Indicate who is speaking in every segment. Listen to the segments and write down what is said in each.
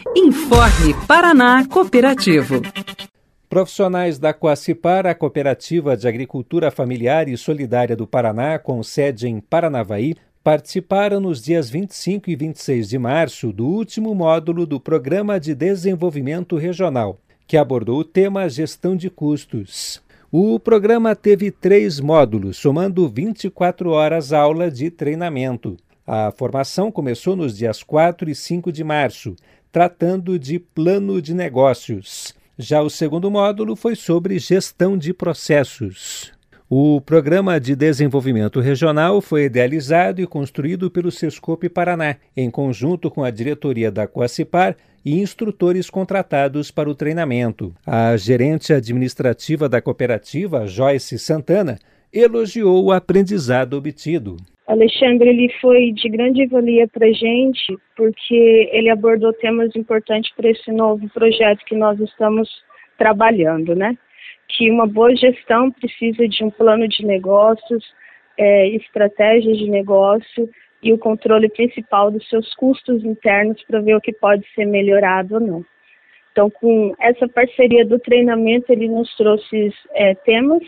Speaker 1: Informe Paraná Cooperativo.
Speaker 2: Profissionais da Coacipar, a Cooperativa de Agricultura Familiar e Solidária do Paraná, com sede em Paranavaí, participaram nos dias 25 e 26 de março do último módulo do Programa de Desenvolvimento Regional, que abordou o tema Gestão de Custos. O programa teve 3 módulos, somando 24 horas aula de treinamento. A formação começou nos dias 4 e 5 de março, tratando de plano de negócios. Já o segundo módulo foi sobre gestão de processos. O Programa de Desenvolvimento Regional foi idealizado e construído pelo Sescope Paraná, em conjunto com a diretoria da Coacipar e instrutores contratados para o treinamento. A gerente administrativa da cooperativa, Joyce Santana, elogiou o aprendizado obtido.
Speaker 3: Alexandre, ele foi de grande valia para a gente, porque ele abordou temas importantes para esse novo projeto que nós estamos trabalhando, né? Que uma boa gestão precisa de um plano de negócios, estratégias de negócio e o controle principal dos seus custos internos para ver o que pode ser melhorado ou não. Então, com essa parceria do treinamento, ele nos trouxe temas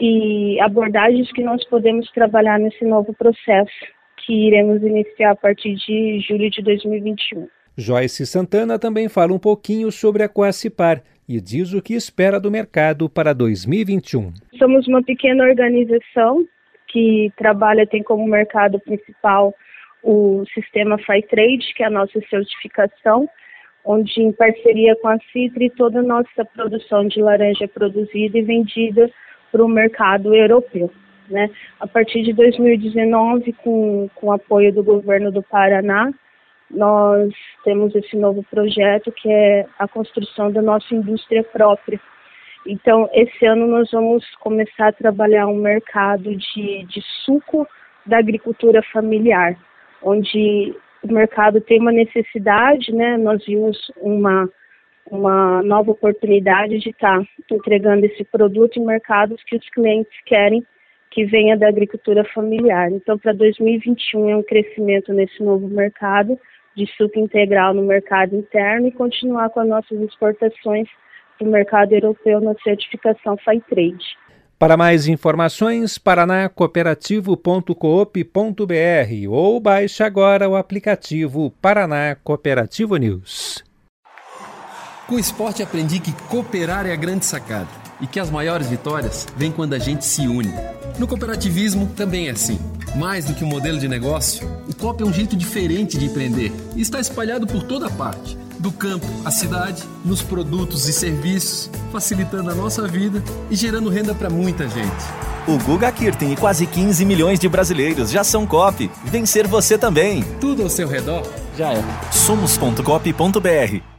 Speaker 3: e abordagens que nós podemos trabalhar nesse novo processo que iremos iniciar a partir de julho de 2021.
Speaker 2: Joyce Santana também fala um pouquinho sobre a Coacipar e diz o que espera do mercado para 2021.
Speaker 3: Somos uma pequena organização que tem como mercado principal o sistema FiTrade, que é a nossa certificação, onde em parceria com a Citri toda a nossa produção de laranja é produzida e vendida para o mercado europeu, né? A partir de 2019, com o apoio do governo do Paraná, nós temos esse novo projeto que é a construção da nossa indústria própria. Então, esse ano nós vamos começar a trabalhar um mercado de suco da agricultura familiar, onde o mercado tem uma necessidade, né? Nós vimos uma nova oportunidade de estar entregando esse produto em mercados que os clientes querem que venha da agricultura familiar. Então, para 2021 é um crescimento nesse novo mercado de suco integral no mercado interno e continuar com as nossas exportações para o mercado europeu na certificação FiTrade.
Speaker 2: Para mais informações, paranacooperativo.coop.br ou baixe agora o aplicativo Paraná Cooperativo News.
Speaker 4: Com o esporte aprendi que cooperar é a grande sacada e que as maiores vitórias vêm quando a gente se une. No cooperativismo também é assim. Mais do que um modelo de negócio, o coop é um jeito diferente de empreender e está espalhado por toda parte, do campo à cidade, nos produtos e serviços, facilitando a nossa vida e gerando renda para muita gente.
Speaker 5: O Guga Kirten e quase 15 milhões de brasileiros já são coop. Vencer você também.
Speaker 4: Tudo ao seu redor já é.
Speaker 5: Somos.coop.br